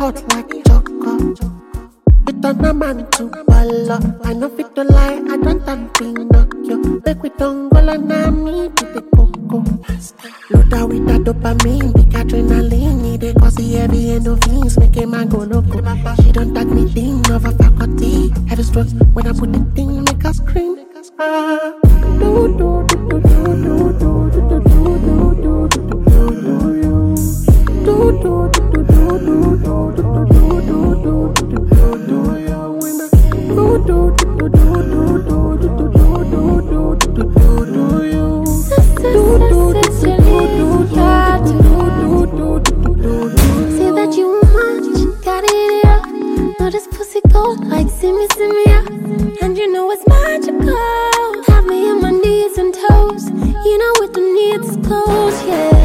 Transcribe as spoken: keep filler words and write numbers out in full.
hot like chocolate. You turn a man to balla. I know fit to lie, I don't have Pinocchio. Make we don't go and me to the coco. Load out with that dopamine, big adrenaline. Need it cause the heavy endorphins make a man go loco. She don't tag me thing of a faculty. Heavy strokes when I put the thing, make her scream. Ah, do do do do do do do do do do do do do do do do do do say that you want, gotta eat it up. Know this pussy cold like see me, see me up. And you know it's magical. Have me on my knees and toes. You know what the needs close, yeah.